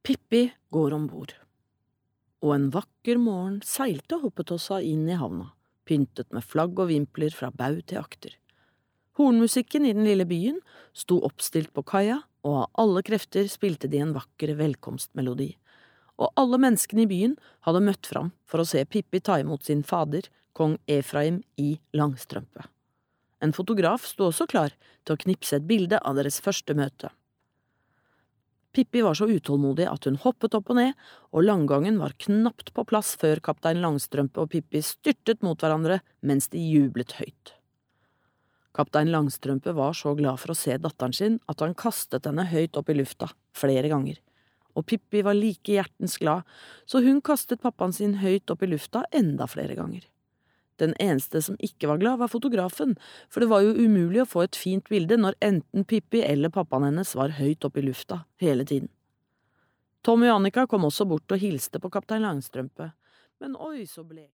Pippi går ombord. Og en vakker morgen seilte Hoppetossa inn i havna, pyntet med flagg og vimpler fra bau til akter. Hornmusikken i den lille byen sto oppstilt på kaia, og av alle krefter spilte de en vakker velkomstmelodi. Og alle menneskene i byen hadde møtt fram for å se Pippi ta imot sin fader, kong Efraim i langstrømpe. En fotograf sto også klar til å knipse et bilde av deres første møte. Pippi var så utålmodig at hun hoppet opp og ned, og langgangen var knapt på plass før kaptein Langstrømpe og Pippi styrtet mot hverandre mens de jublet høyt. Kaptein Langstrømpe var så glad for å se datteren sin at han kastet henne høyt opp i lufta flere ganger, og Pippi var like hjertens glad, så hun kastet pappaen sin høyt opp i lufta enda flere ganger. Den eneste som ikke var glad var fotografen, for det var jo umulig å få et fint bilde når enten Pippi eller pappaen hennes var høyt opp i lufta hele tiden. Tommy og Annika kom også bort og hilste på kaptein Langstrømpe, men oi så ble